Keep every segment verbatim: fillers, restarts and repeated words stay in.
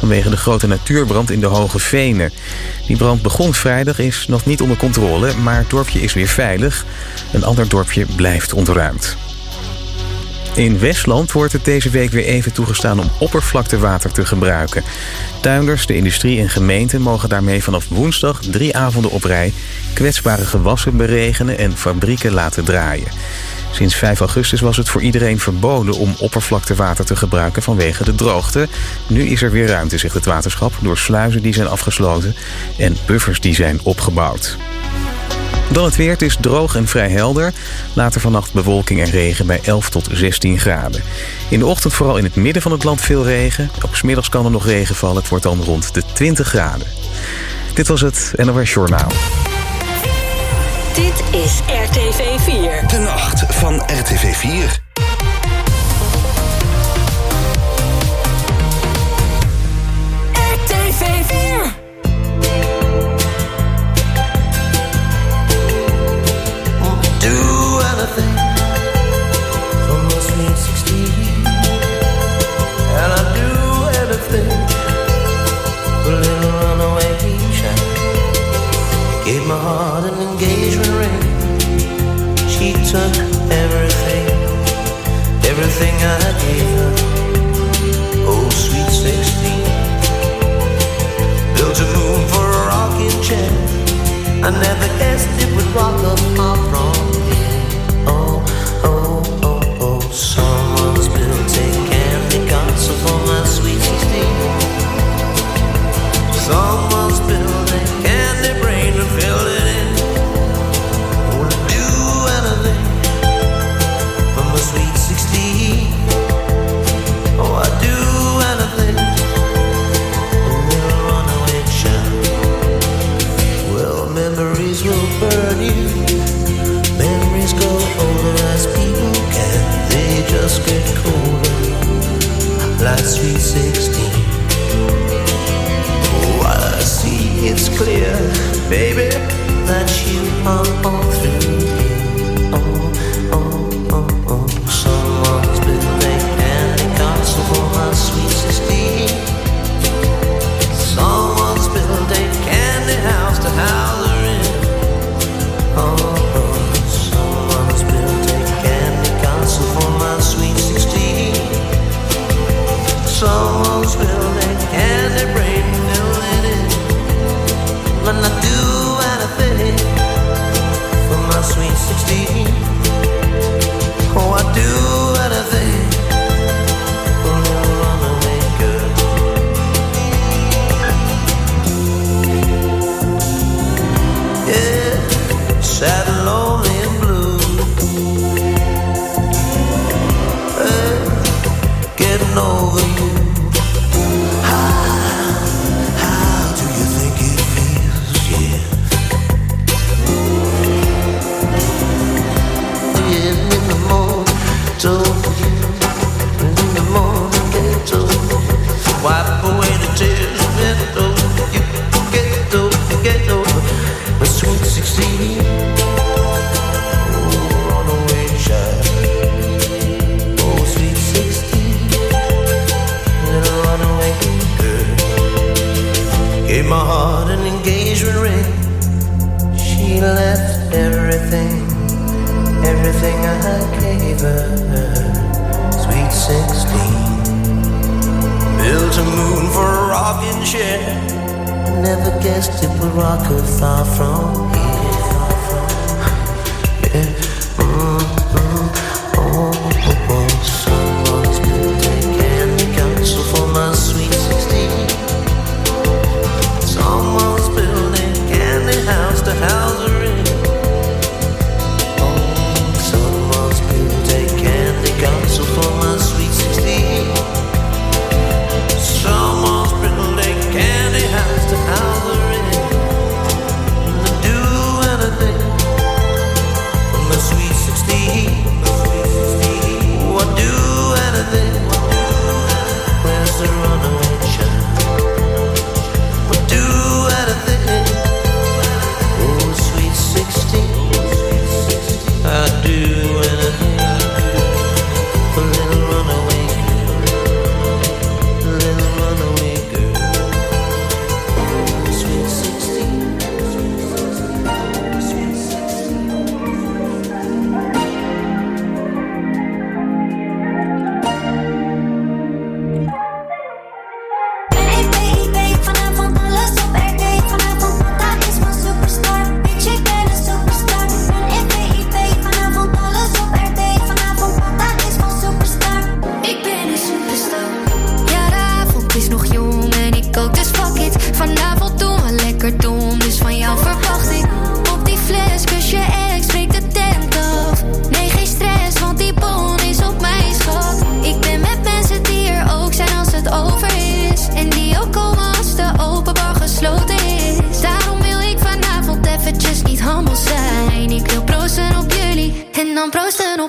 vanwege de grote natuurbrand in de Hoge Venen. Die brand begon vrijdag, is nog niet onder controle, maar het dorpje is weer veilig. Een ander dorpje blijft ontruimd. In Westland wordt het deze week weer even toegestaan om oppervlaktewater te gebruiken. Tuinders, de industrie en gemeenten mogen daarmee vanaf woensdag drie avonden op rij kwetsbare gewassen beregenen en fabrieken laten draaien. Sinds vijf augustus was het voor iedereen verboden om oppervlaktewater te gebruiken vanwege de droogte. Nu is er weer ruimte, zegt het waterschap, door sluizen die zijn afgesloten en buffers die zijn opgebouwd. Dan het weer. Het is droog en vrij helder. Later vannacht bewolking en regen bij elf tot zestien graden. In de ochtend vooral in het midden van het land veel regen. Ook 's middags kan er nog regen vallen. Het wordt dan rond de twintig graden. Dit was het N O S Journaal. Dit is R T V vier. De nacht van R T V vier. R T V vier. Do anything for my sweet sixteen, and I do anything for a little runaway shine. Gave my heart an engagement ring. She took everything, everything I gave her. Oh, sweet sixteen. Built a moon for a rocking chair. I never guessed it would rock up far from here. Oh, oh, oh, oh. Someone's built a candy castle for my sweet sixteen. Someone's built a candy brain and filled it in. Wanna do anything for my sweet sixteen. Oh, I do anything. A little runaway child. Well, memories will burn you. Memories go older as people can. They just get colder, like sweet sixteen. Oh, I see it's clear, baby, that you are all through here. Oh, oh, oh, oh. Someone's built a candy castle for my sweet sixteen. Someone's built a candy house to house her in. Oh, oh, someone's built a candy castle for my sweet sixteen. Someone's built a candy brain filled it in. When I do anything for my sweet sixteen. Oh, I do anything for a little runaway girl. Yeah, sad and lonely and blue. Hey, getting over you. How, how do you think it feels? Yeah. Yeah, in the morning, told you. In the morning, get told you. Wipe away the tears and get over you. Get over, get over. The sweet sixteen. Oh, runaway child. Oh, sweet sixteen. Little runaway girl. Gave my heart an engagement ring. She left everything, everything I gave her. Sweet sixteen. Built a moon for a rocking chair. Never guessed it would rock her far from here. Yeah. Mm, mm, oh, oh, oh. Someone's built a candy castle for my sweet sixteen. Someone's built a candy house to house her in. Oh, someone's built a candy castle for my sweet sixteen. Someone's built a candy house to house her in. Do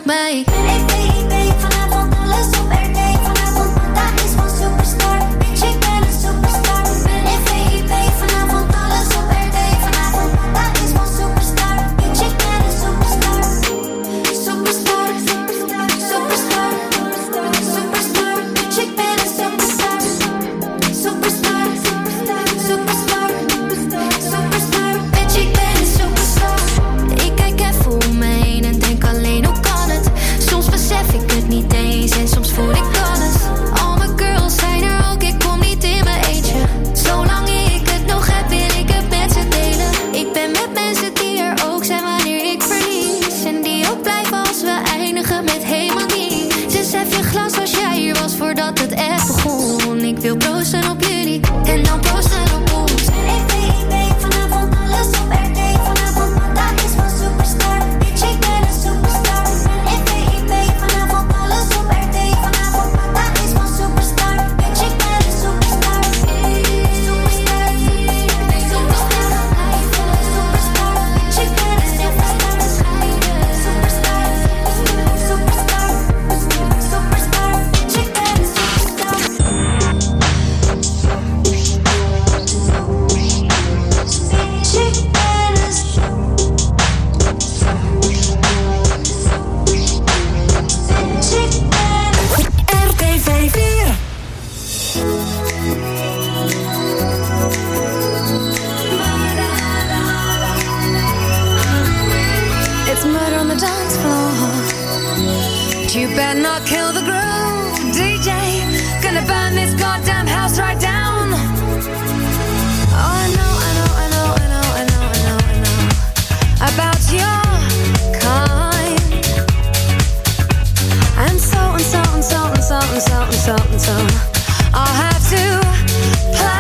op mij. Ik weet, ik weet, vanavond alles op R T. Vanavond, dat is van superstar. Bitch, ik ben een superstar. Ik weet, ik weet, vanavond alles op R T. Vanavond, dat is van superstar. Bitch, ik ben een superstar. Superstar, superstar, superstar. Superstar, bitch, ik ben een superstar. Superstar, superstar, superstar. Superstar, bitch, ik ben een superstar. Ik kijk even om me heen en denk alleen hoe kan het. Soms besef ik het niet eens en soms voel ik alles. Al mijn girls zijn er ook, ik kom niet in mijn eentje. Zolang ik het nog heb, wil ik het met ze delen. Ik ben met mensen die er ook zijn wanneer ik verlies. En die ook blijven als we eindigen met helemaal niets. Dus hef je glas als jij hier was voordat het echt begon. Ik wil proosten op jullie en dan proosten op ons. Ik weet, ik weet, vanavond alles op R T. Vanavond, dat is van superstar. Bitch, ik ben een superstar. Ik weet, ik weet, vanavond alles op R T. Vanavond, dat is van superstar. Bitch, ik ben een superstar. Superstar, superstar, superstar. Bitch, ik ben een superstar. Superstar, superstar, superstar. Bitch, ik ben een R T V vier. It's murder on the dance floor. You better not kill the groove, D J. Gonna burn this goddamn house right down. Oh, I know, I know, I know, I know, I know, I know, I know about your kind. And so and so and so and so and so and so and so I'll have to play.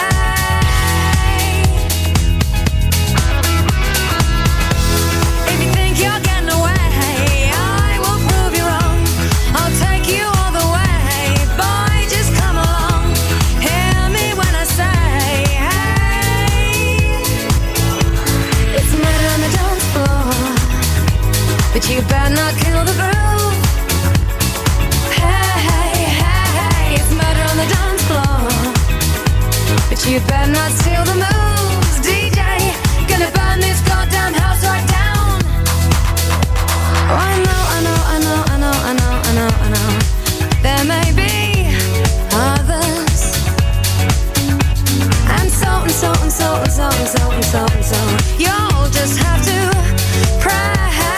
If you think you're getting away, I will prove you wrong. I'll take you all the way. Boy, just come along. Hear me when I say, hey. It's murder on the dance floor, but you better not kill the groove. Hey, hey, hey, it's murder on the dance floor, but you better not steal the moves, D J. Gonna burn this goddamn house right down. Oh, I know, I know, I know, I know, I know, I know, I know. There may be others, and so and so and so and so and so and so and so. You'll just have to pray.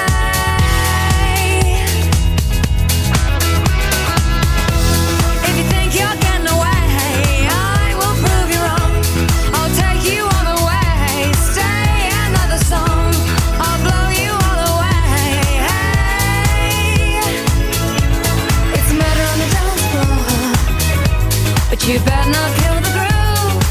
If you think you're getting away, I will prove you wrong. I'll take you all the way. Stay another song. I'll blow you all away. Hey. It's murder on the dance floor, but you better not kill the groove.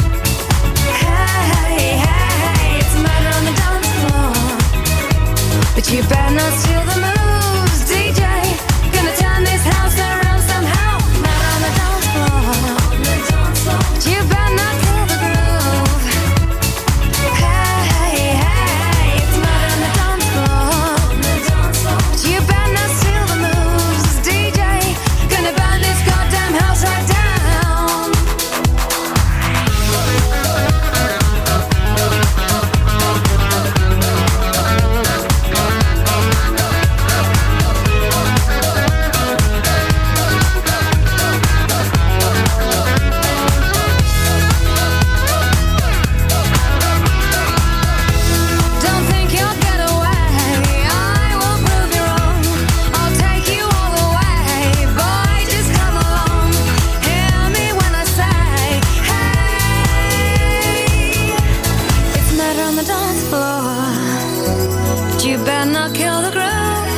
Hey, hey, hey, it's murder on the dance floor, but you better not steal the moves, D J. Gonna turn this house around somehow. Murder on the dance floor, but you better not kill the groove. Hey, hey, hey, it's murder on the dance floor, but you better not steal the moves, D J. Gonna burn this goddamn house right down. Don't think you'll get away, I will prove you wrong. I'll take you all the way. Boy, just come along. Hear me when I say, hey. It's murder on the dance floor, but you better not kill the groove.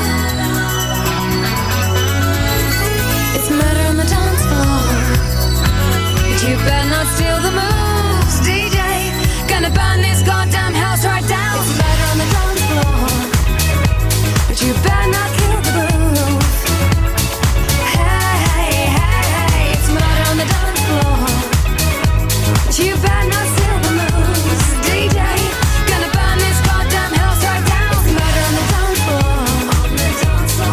It's murder on the dance floor, but you better not steal the moves, D J. Gonna burn this goddamn house right down. It's murder on the dance floor, but you better not kill the groove. Hey, hey, hey, it's murder on the dance floor, but you better not steal the moves, D J. Gonna burn this goddamn house right down. It's murder on the dance floor,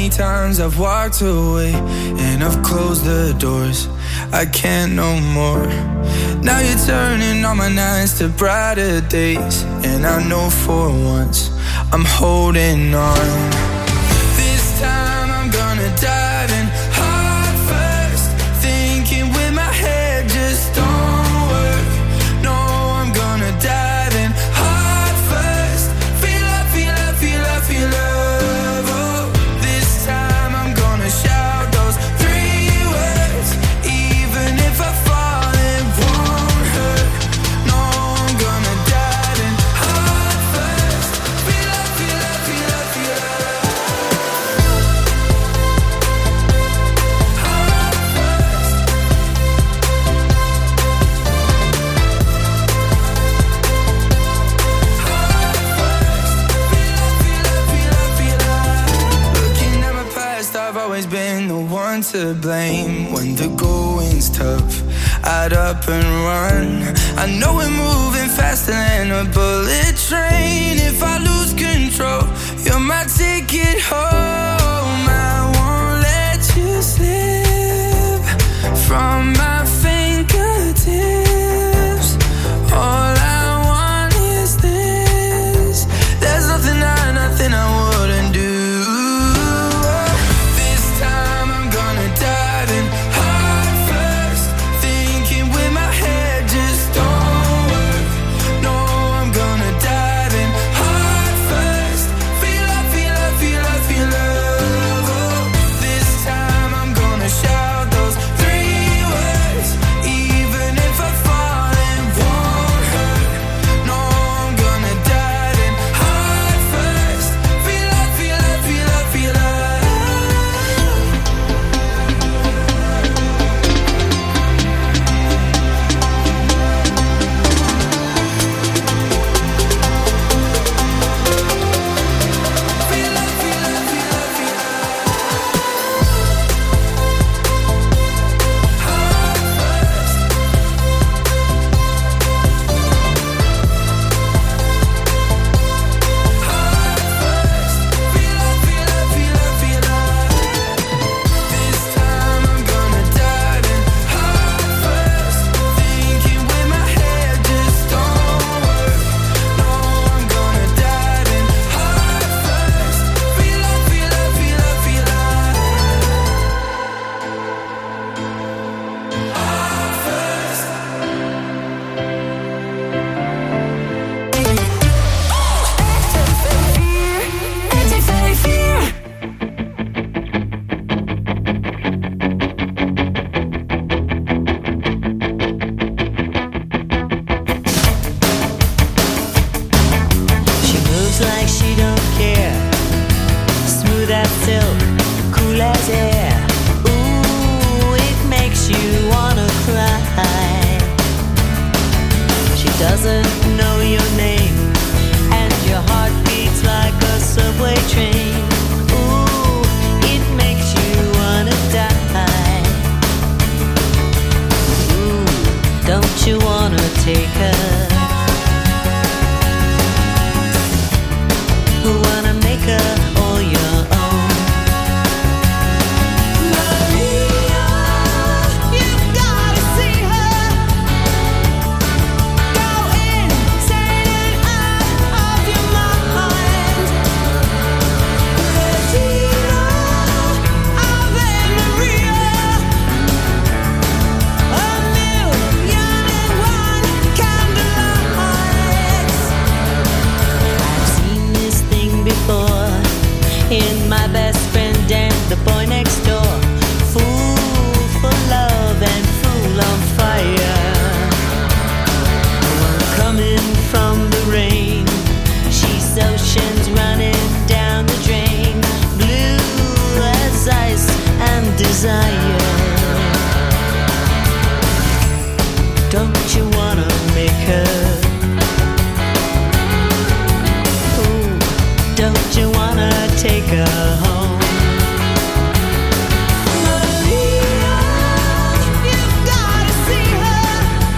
many times I've walked away and I've closed the doors. I can't no more. Now you're turning all my nights to brighter days, and I know for once I'm holding on. This time I'm gonna dive in heart first, thinking with my head just don't work. No, I'm gonna dive in heart first. Feel up, feel up, feel up, feel love. Oh, this time I'm gonna shout those three words, even if I fall it won't hurt. No, I'm gonna dive in heart first. Feel up, feel up, feel up, feel love. Heart first. Looking at my past, I've always been the one to blame. When the going's tough, I'd up and run. I know we're moving faster than a bullet train. If I lose control, you're my ticket home. I won't let you slip from my fingertips. All I want is this. There's nothing I, nothing I wouldn't do. This time I'm gonna dive in heart first, thinking with my head just don't work. No, I'm gonna dive in heart first. Feel up, feel up, feel up, feel love. Oh, this time I'm gonna shout those three words, even if I fall it won't hurt. No, I'm gonna dive in heart first. Feel up, feel up, feel up, feel love. Feel up, feel up, feel up, feel love. Heart first. Heart first. Feel up, feel up, feel up, feel love. This time I'm gonna dive in heart first, thinking with my head just don't work. No, I'm gonna dive in heart first. Feel up, feel up, feel up, feel love. Heart first. R T V vier. She moves like she don't care. Smooth as silk, cool as air. Ooh, it makes you wanna cry. She doesn't know your name, and your heart beats like a subway train. Ooh, it makes you wanna die. Ooh, don't you wanna take her? Who wanna make her all your own? Maria, you've gotta see her. Go insane and out of your mind. Regina, Ave Maria. A million and one candlelights. I've seen this thing before in my best friend and the boy next door. Fool for love and fool on fire. One coming from the rain. She's oceans running down the drain. Blue as ice and desire. Don't you wanna make her? Ooh, don't you wanna take her home? Maria, you've gotta see her.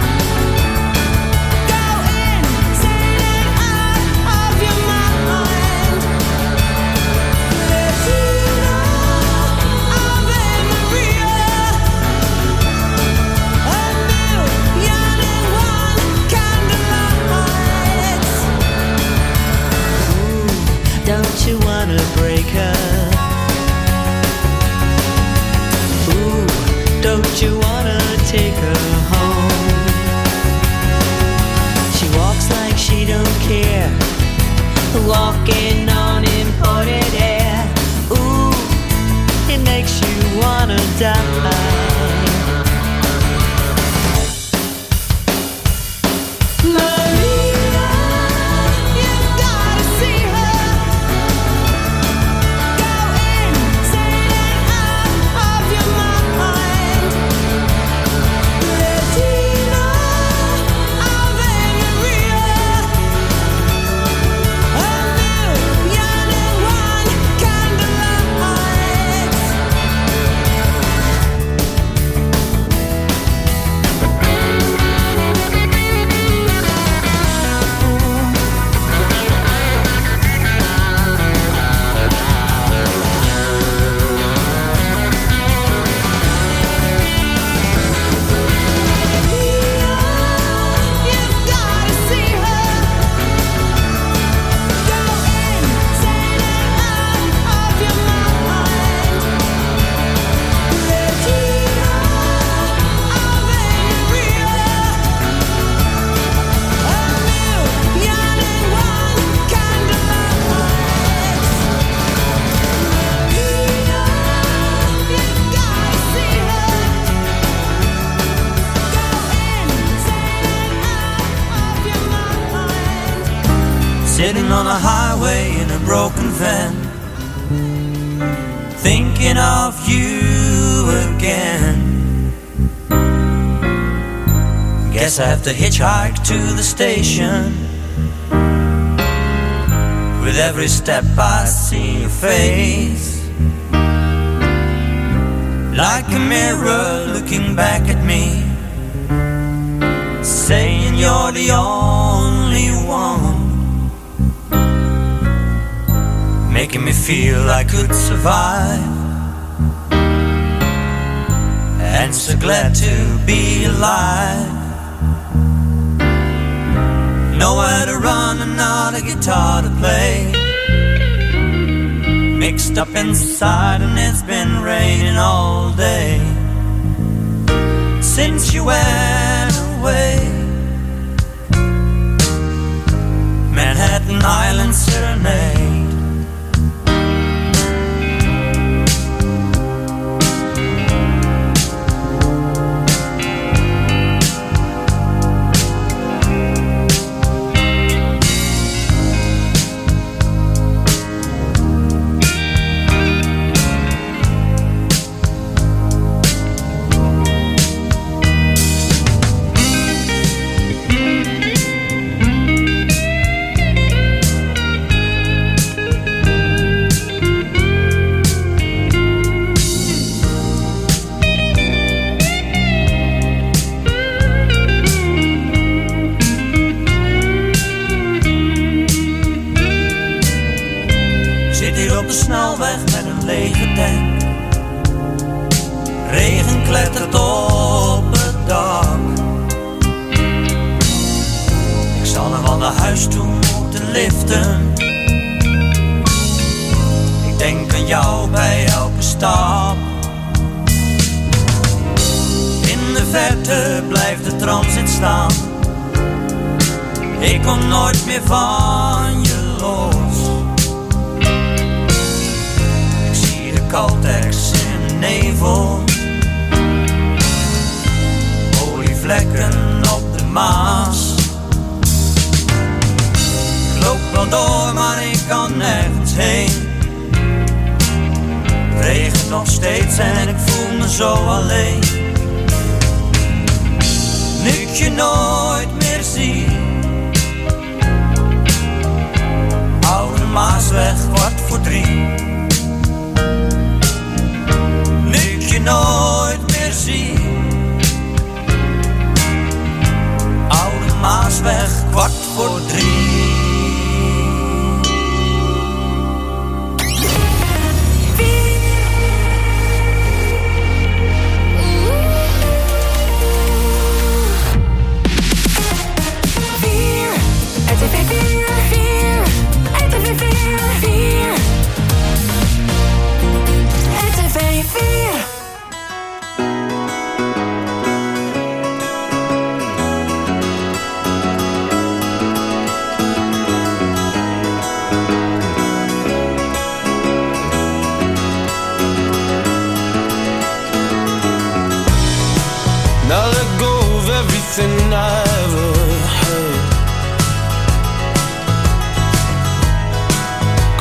Go insane and out of your mind. Regina, wanna break her. Ooh, don't you wanna take her home? She walks like she don't care, walking on imported air. Ooh, it makes you wanna die. Sitting on a highway in a broken van, thinking of you again. Guess I have to hitchhike to the station. With every step I see your face, like a mirror looking back at me, saying you're the only one, making me feel I could survive. And so glad to be alive. Nowhere to run, another guitar to play. Mixed up inside and it's been raining all day since you went away. Manhattan Island Serenade.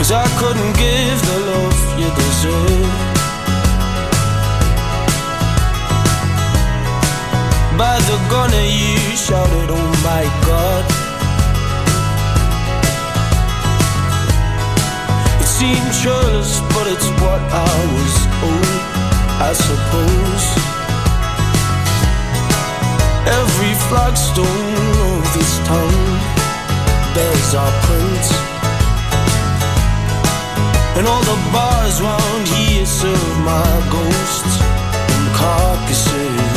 'cause I couldn't give the love you deserve. By the gunner you shouted, oh my God. It seemed churlish, but it's what I was owed, I suppose. Every flagstone of this town bears our prints, and all the bars round here serve my ghosts and carcasses.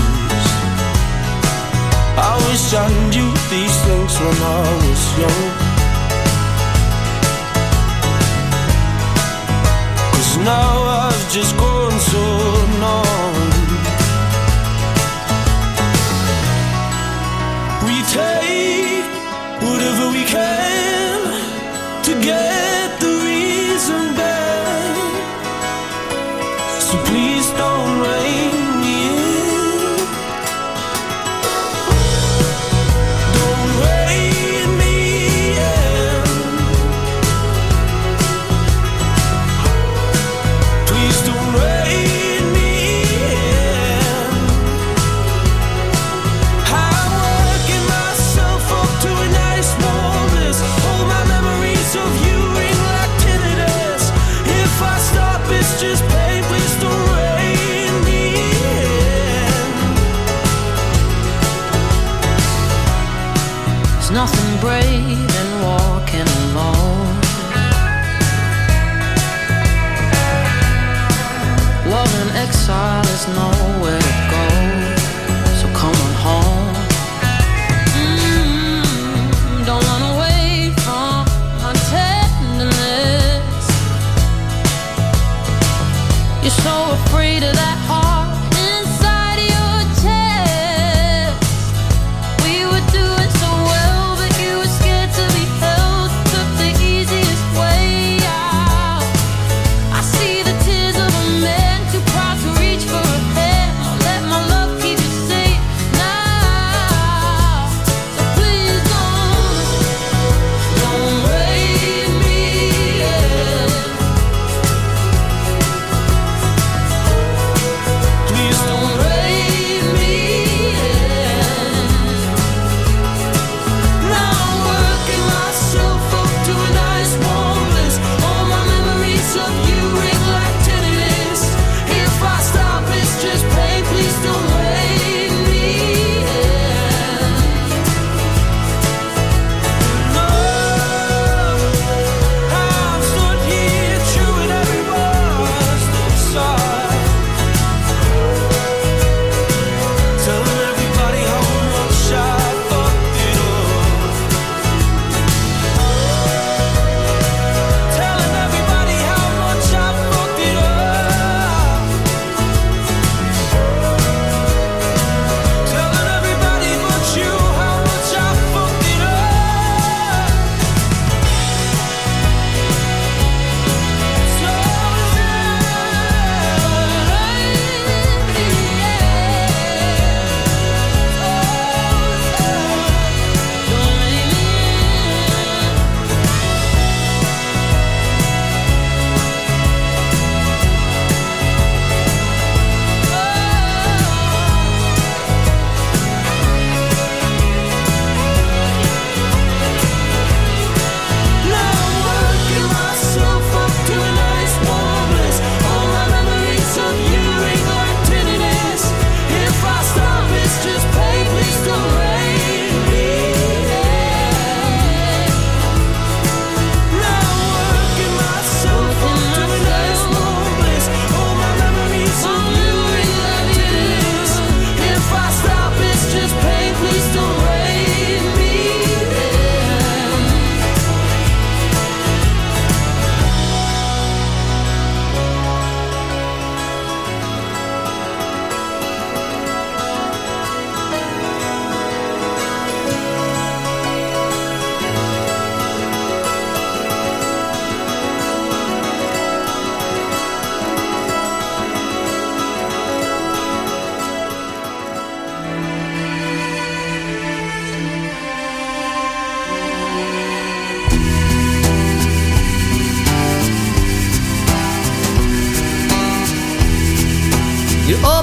I wish I knew these things when I was young, 'cause now I've just grown so numb. We take whatever we can to get the reason back, so please don't rein me in. Don't rein me in. Please don't rein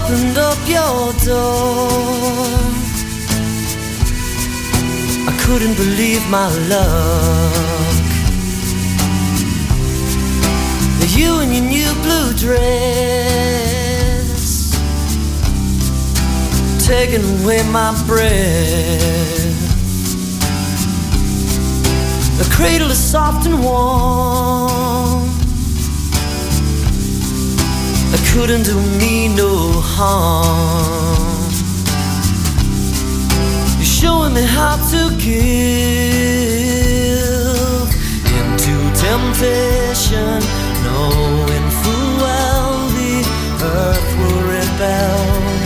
opened up your door, I couldn't believe my luck. You in your new blue dress, taking away my breath. The cradle is soft and warm, it couldn't do me no harm. You're showing me how to give into temptation, knowing full well the earth will rebel.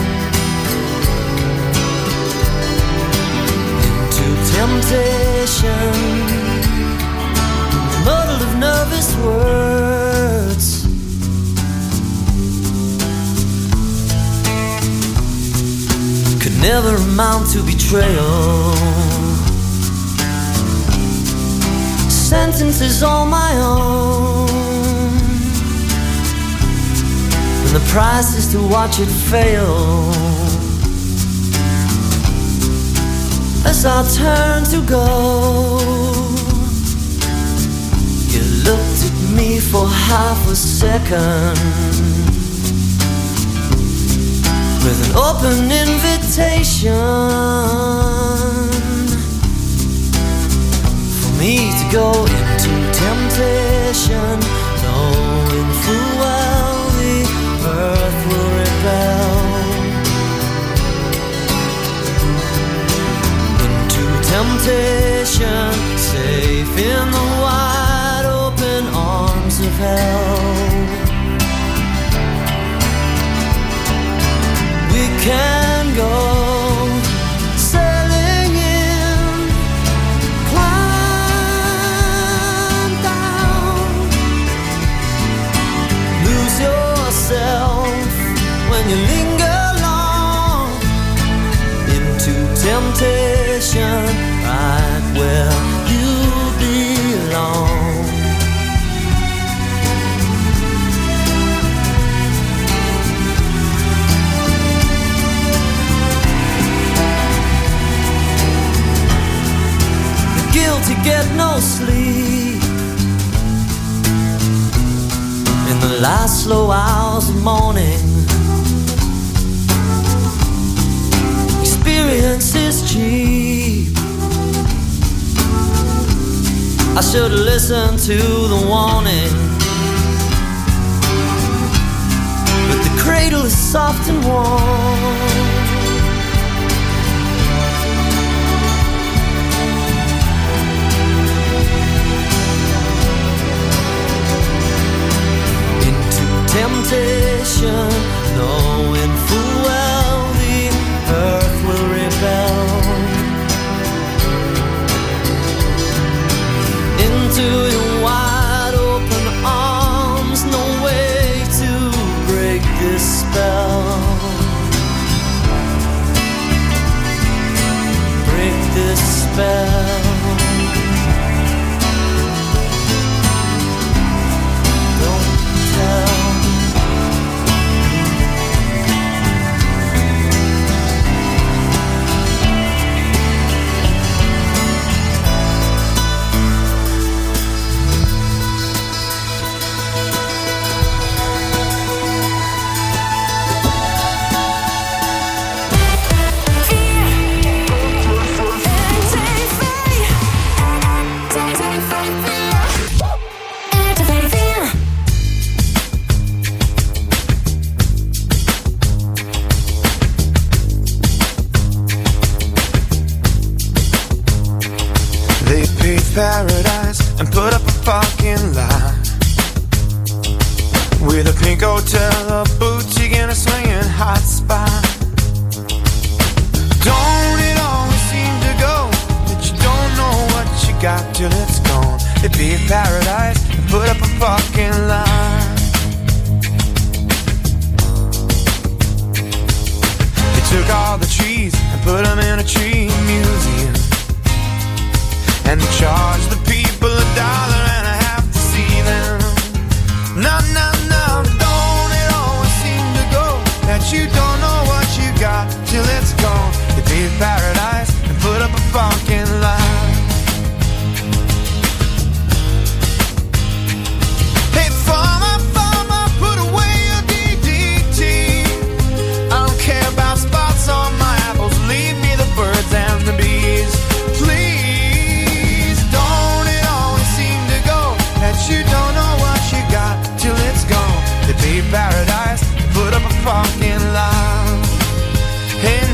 Into temptation, muddle of nervous words, could never amount to betrayal. Sentences all my own, and the price is to watch it fail. As I turn to go, you looked at me for half a second with an open invitation for me to go into temptation, knowing full well the earth will rebel. Into temptation, safe in the wide open arms of hell. We can go sailing in, climb down, lose yourself when you linger long into temptation, right where you belong. To get no sleep in the last slow hours of morning. Experience is cheap, I should have listened to the warning, but the cradle is soft and warm. Temptation, knowing full well the earth will rebel. Into your wide open arms, no way to break this spell. Break this spell. Don't tell. Paradise and put up a fucking line with a pink hotel, a boutique and a swinging hot spot. Don't it always seem to go that you don't know what you got till it's gone? They paved paradise and put up a fucking line. They took all the trees and put them in a tree museum, and they charge the people a dollar and a half to see them. No, no, no, don't it always seem to go that you don't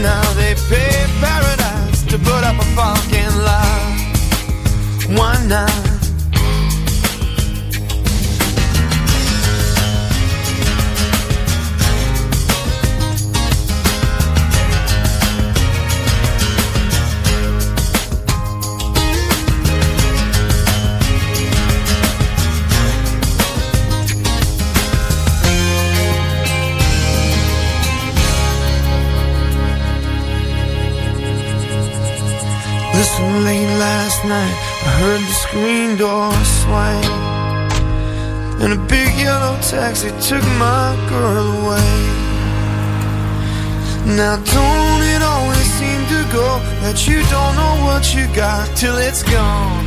now they pay paradise to put up a fucking lie. One night. Listen, late last night I heard the screen door swing, and a big yellow taxi took my girl away. Now don't it always seem to go that you don't know what you got till it's gone?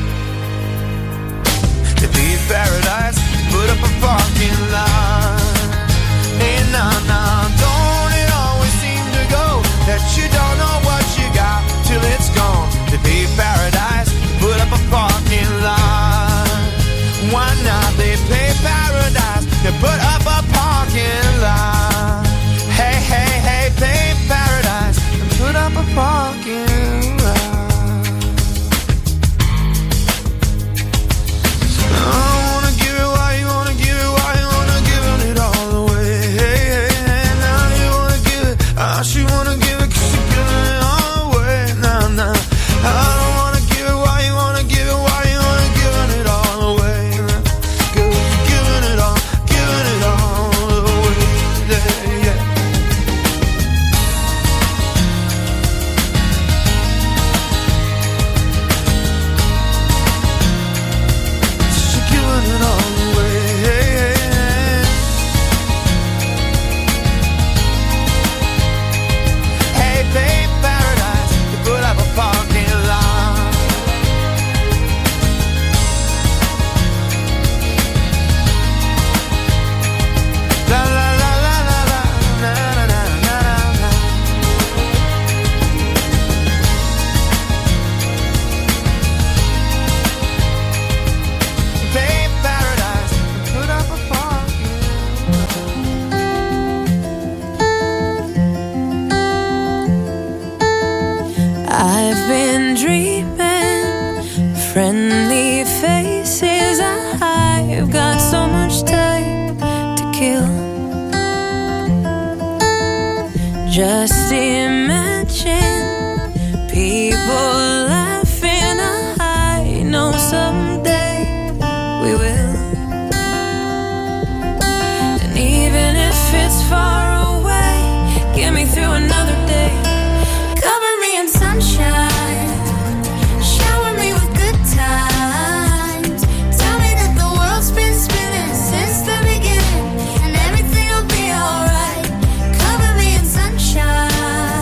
To be paradise, put up a parking lot. Hey, nah, nah, don't it always seem to go that you don't know what you got till it's gone? To be paradise, put up a parking lot. Why not? They pay paradise to put up a parking lot. Hey, hey, hey, pay paradise and put up a parking lot. I wanna give it, why you wanna give it, why you wanna give it all away. Hey, hey, hey, now you wanna give it, ah, she wanna give it, cause she giving it all away. Nah, nah, I don't wanna give it, why you wanna give it, why you wanna give it all away. Girl, you're giving it all, giving it all away. Yeah, yeah. She's giving it all away. Hey, babe, paradise, to put up a parking lot. La la la la la la, na na na na na. Babe, paradise, to put up a parking I've been dreaming friendly faces. I've got so much time to kill. Just imagine people laughing. I know someday we will. And even if it's far away, get me through another day. Cover me in sunshine, shower me with good times. Tell me that the world's been spinning since the beginning, and everything will be alright. Cover me in sunshine.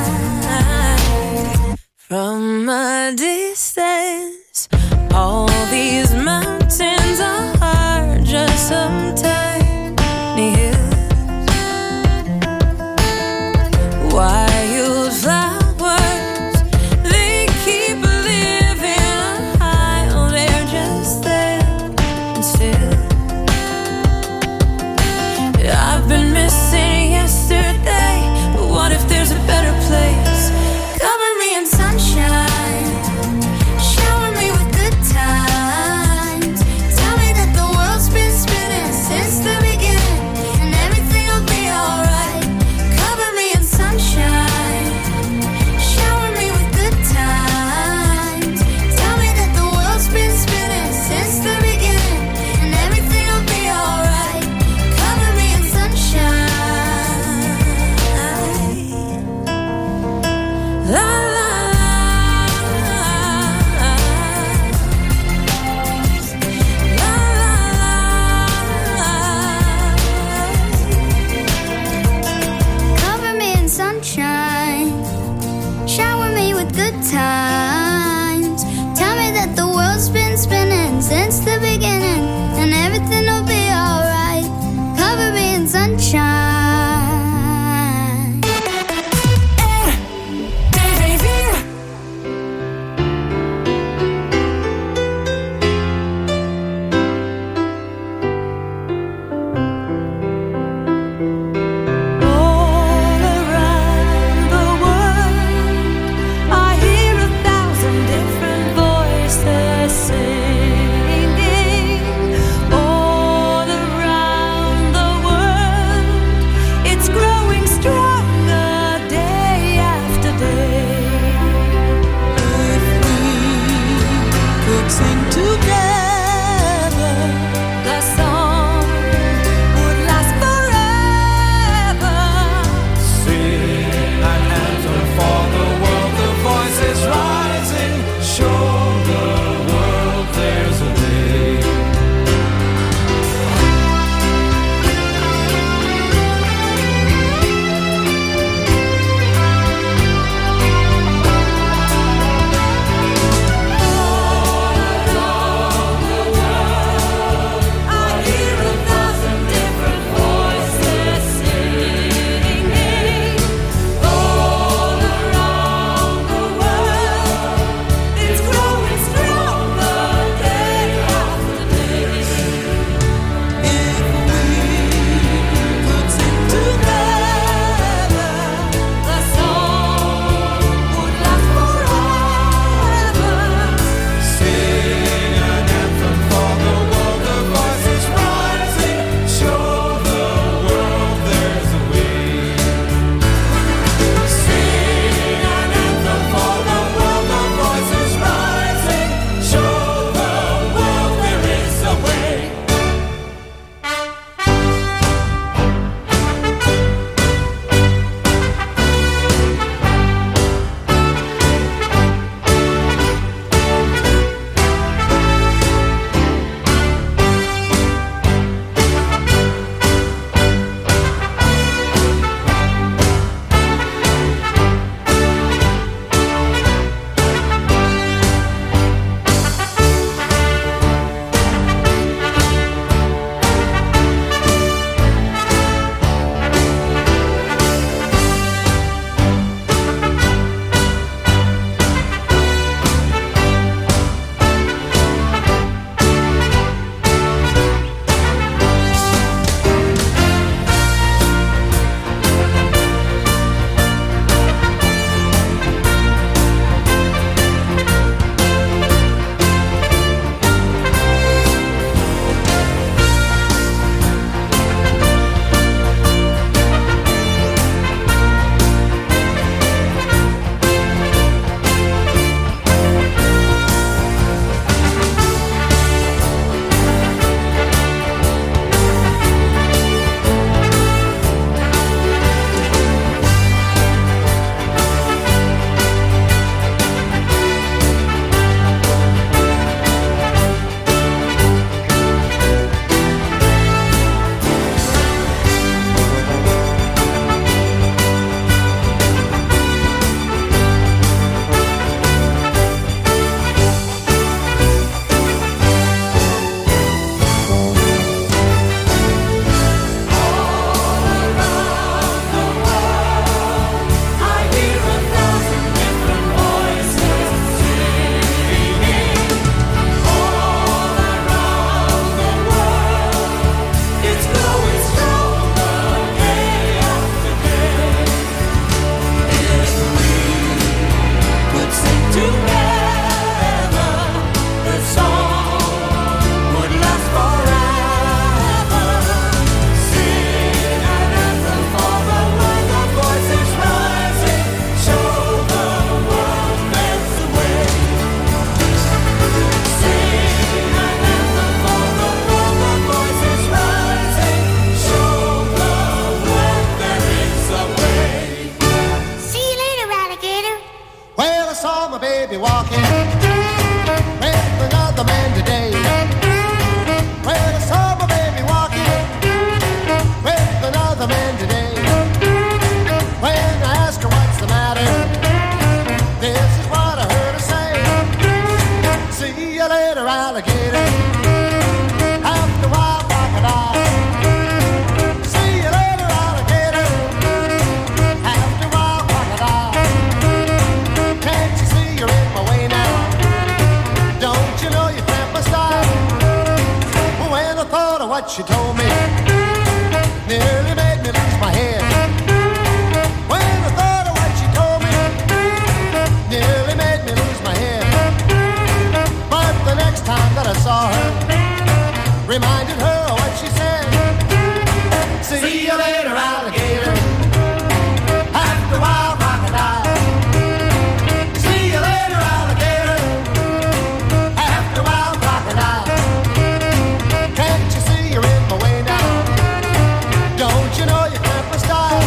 what she told me nearly made me lose my head. When I thought of what she told me nearly made me lose my head. But the next time that I saw her reminded her of what she said. See you later, alligator. After a while, crocodile. See you later, alligator. After a while, crocodile. Can't you see you're in my way now? Don't you know you can't be style?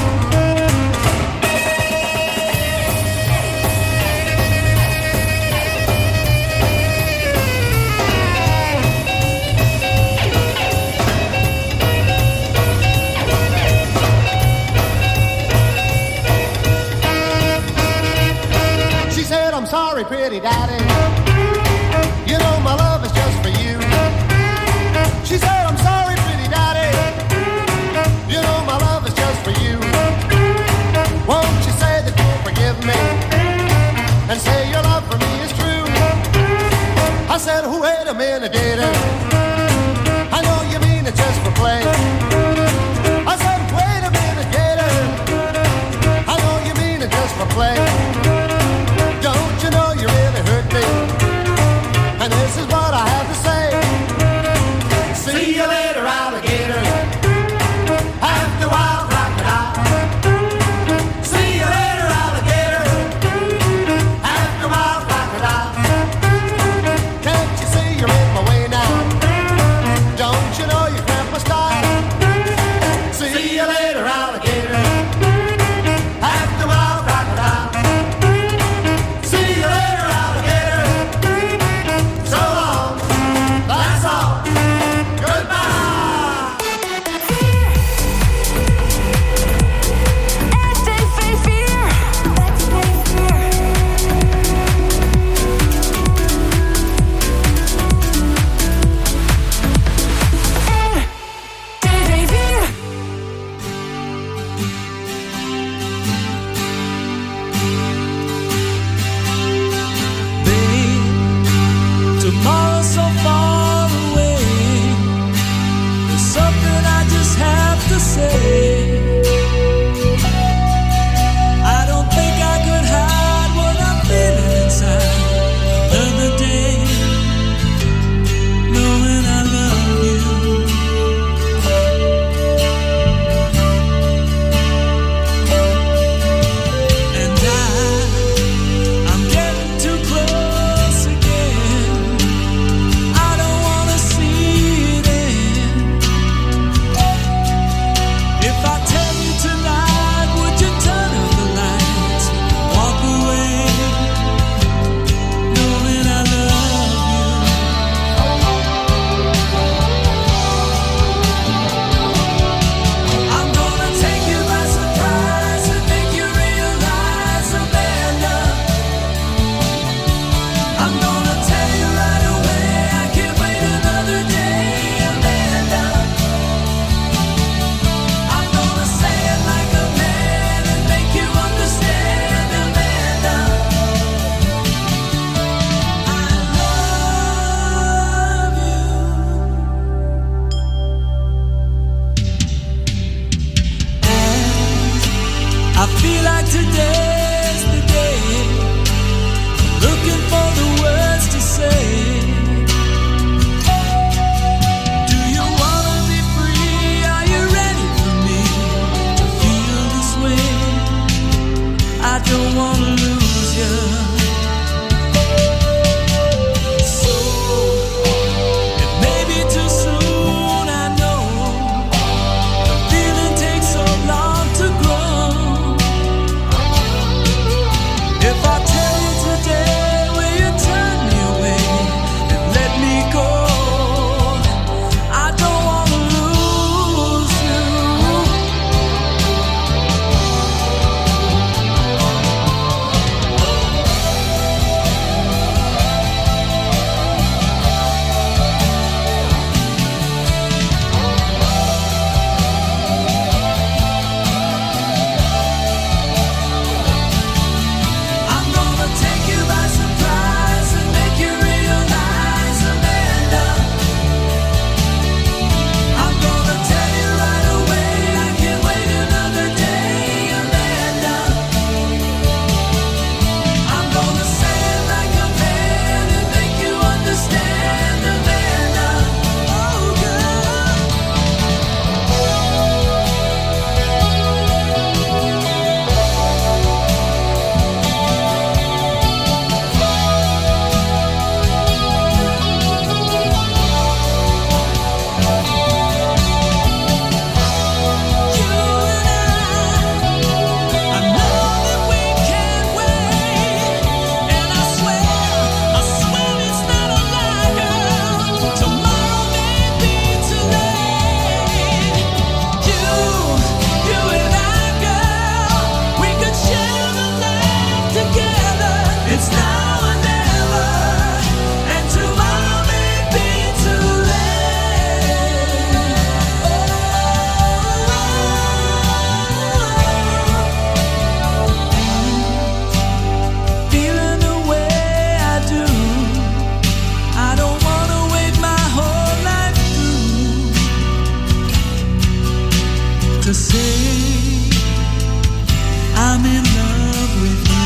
say I'm in love with you.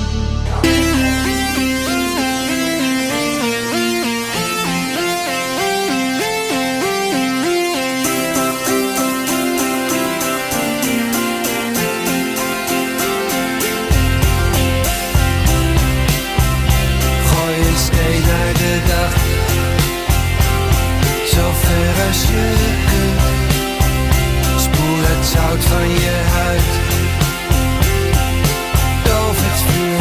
Zo ver als je kunt, spoel het zout van je huid, doof het vuur,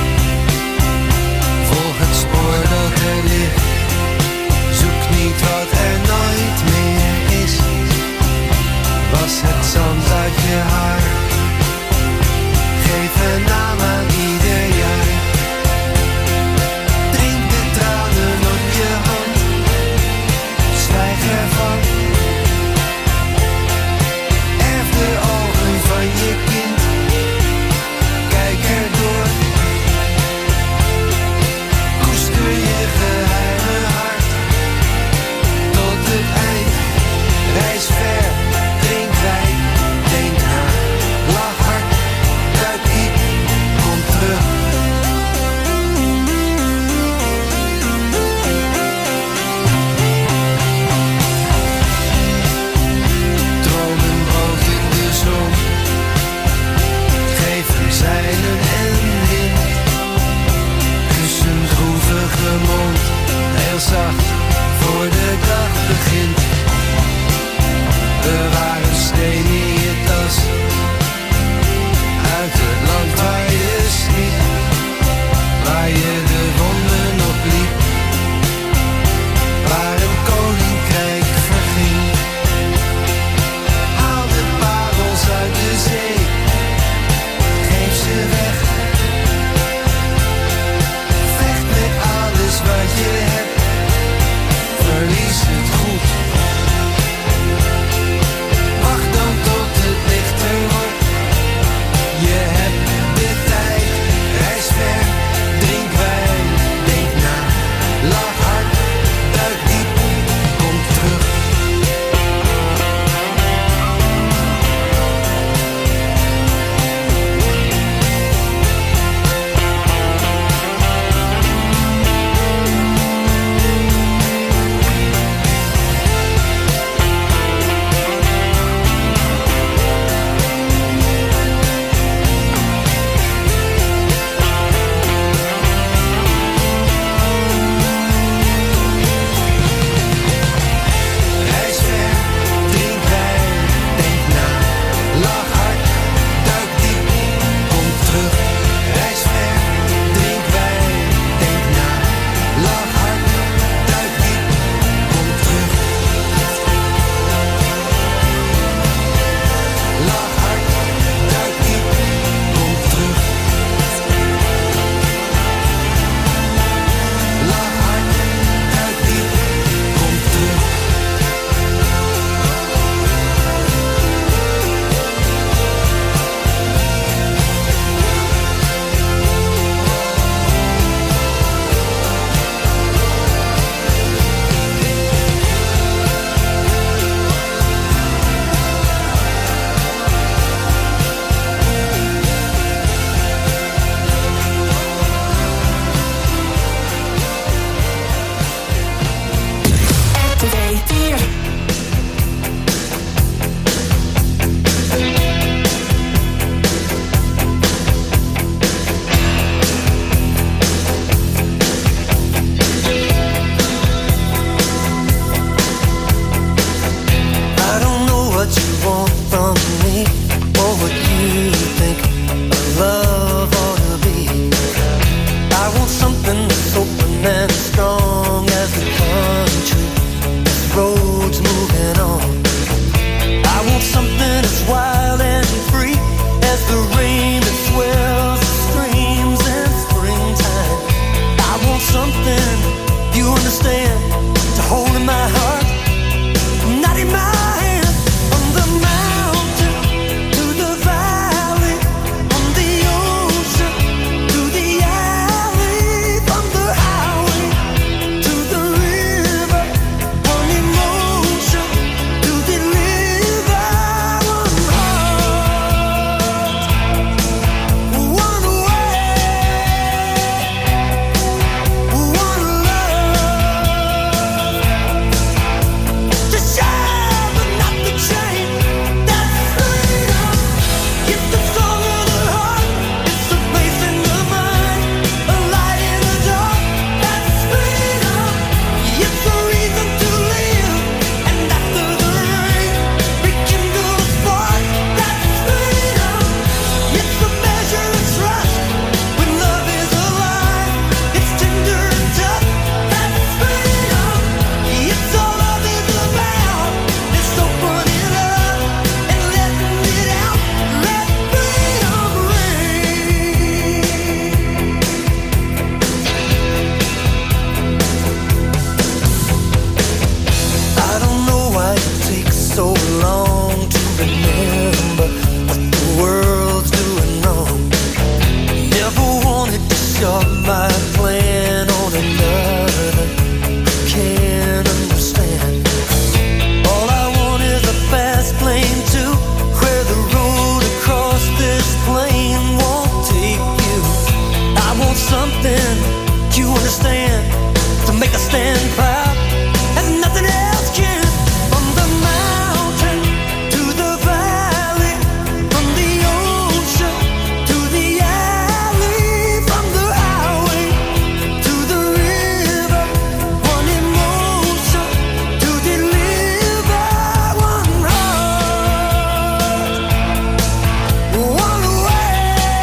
volg het spoor dat er ligt, zoek niet wat er nooit meer is, was het zand uit je haar, geef een naam aan ieder jaar, drink de tranen op je hand. Zwijg ervan, erf de ogen van je kind, kijk erdoor, koester je geheime hart, tot het eind, reis ver, drink wijn, denk na, lach hard, duik diep, kom terug. Zeilen en wind, kus een droevige mond, heel zacht voor de dag begint. Bewaar een steen in je tas, uit het land waar je sliep, waar je de wonden opliep, waar een koninkrijk verging. Haal de parels uit de zee, geef ze weg. Vecht met alles wat je hebt, verlies het goed. Wacht dan tot het lichter wordt, je hebt de tijd. Reis ver, drink wijn, denk na, lach hard, duik diep, kom terug. Reis ver, drink wijn, denk na, lach hard, duik diep, kom terug. Reis ver, drink wijn, denk na, lach hard, duik diep, kom terug. Lach hard, duik diep, kom terug. Lach hard, duik diep, kom terug. I don't know what you want from me, or what you think a love ought to be. I want something that's open and strong as the country, as the roads moving on. I want something that's wild and free as the rain that swells the streams in springtime. I want something you understand to hold in my heart, not in my hand. From the mountain to the valley, so long to remember what the world's doing wrong. Never wanted to shove my plan on another. Can't understand. All I want is a fast plane to where the road across this plain won't take you. I want something you understand to make us stand proud and nothing else can. From the mountain to the valley, from the ocean to the alley, from the highway to the river, one emotion to deliver, one heart, one way,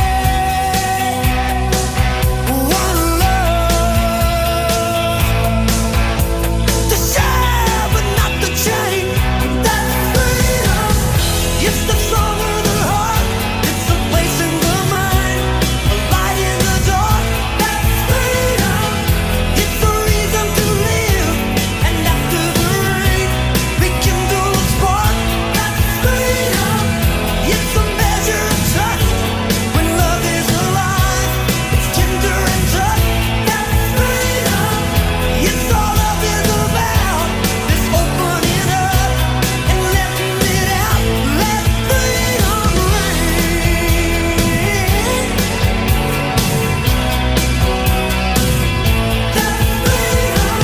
one love, to share but not to chain. That's freedom. It's the song of the heart. It's a place in the mind, a light in the dark. That's freedom. It's the reason to live. And after the rain, rekindle a spark. That's freedom. It's a measure of trust when love is alive. It's tender and tough. That's freedom. It's all love is about. This opening up and letting it out. Let freedom ring. That's freedom.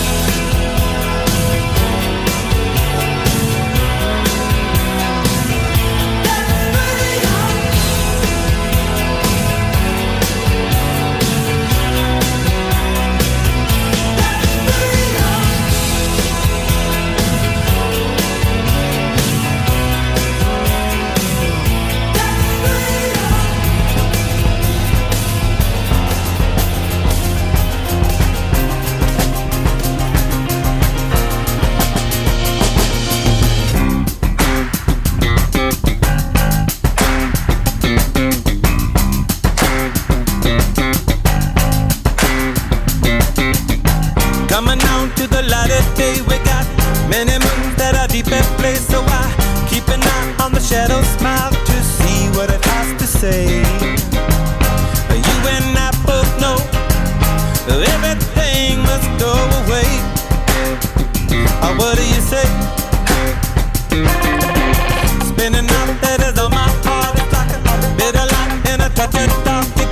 Coming down to the light of day, we got many moons that are deep in place. So I keep an eye on the shadow smile to see what it has to say. You and I both know everything must go away. Or what do you say? Spinning out letters on my heart, it's like a bitter light in a touch of dark.